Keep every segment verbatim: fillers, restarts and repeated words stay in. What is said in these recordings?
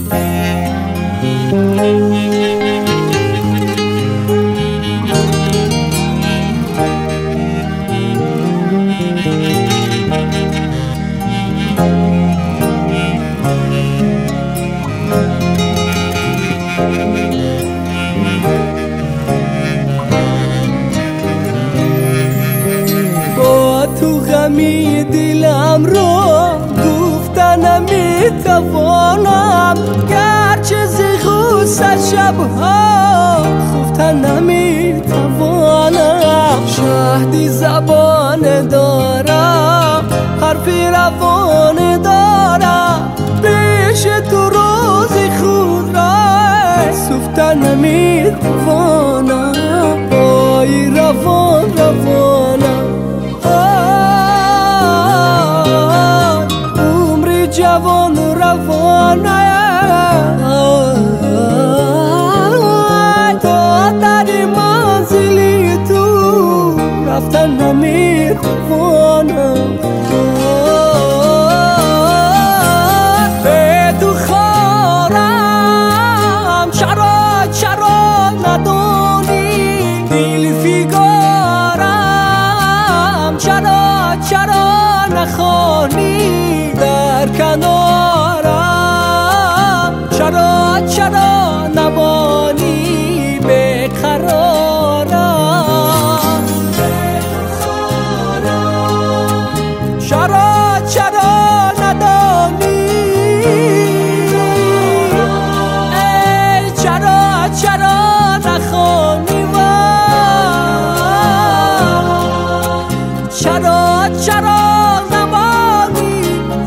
با تو غمی دلم رو گفتن نمیتوانم، گرچه زیغوست شبها خفتن نمیتوانم. شهدی زبان دارم، حرفی روان دارم، پیش تو روزی خود را سفتن نمیتوانم. آی روان روانم، عمری جوان روانه، تا در منزلی تو رفتن نمیتوانم. به تو خارم چرا چرا ندانی، دل فیگارم چرا چرا نخوانی، در کنارم چرا چرا نمانی بیقرارم. چرا چرا ندانی، ای چرا چرا نخوانی، و چرا چرا نمانی.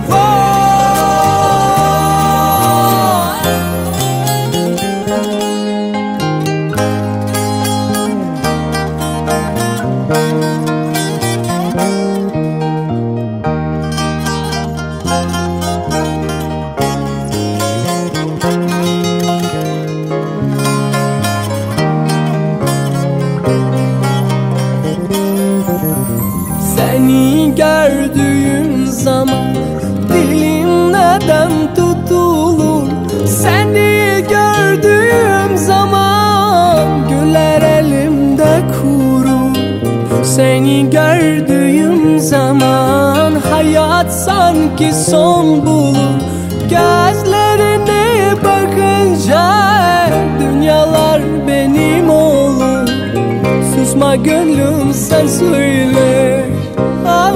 Seni gördüğüm zaman dilim neden tutulur, seni gördüğüm zaman güller elimde kurur. Seni gördüğüm zaman hayat sanki son bulur, gözlerine bakınca dünyalar benim olur. Susma gönlüm sen söyle, ay,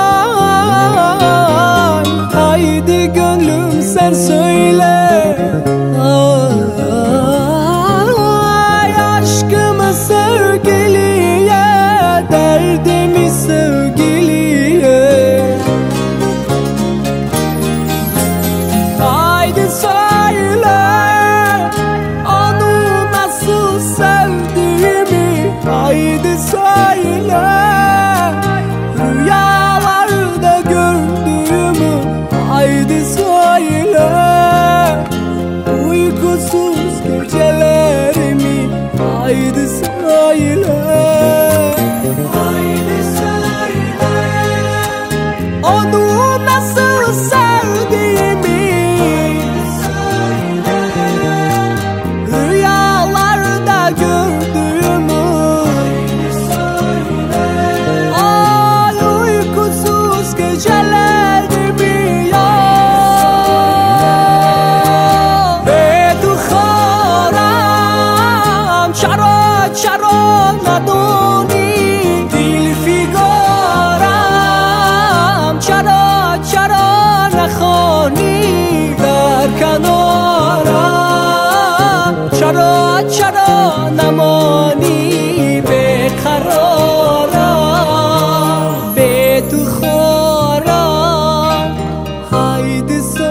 haydi gönlüm sen söyle, ay, aşkımı sevgiliye, derdimi sevgiliye. Haydi söyle onu nasıl sevdiğimi, haydi söyle rüyalarda gördüğümü, haydi söyle uykusuz gecelerimi, haydi söyle, haydi söyle onu nasıl sevdiğimi, rüyalarda gördüğümü, ay uykusuz gecelerimi ya. Ve tu kharam chara chara nadoni, dil figaram chara chara nakhoni, dar kanaram chara chara namani beqararam. به تو خورم، haydi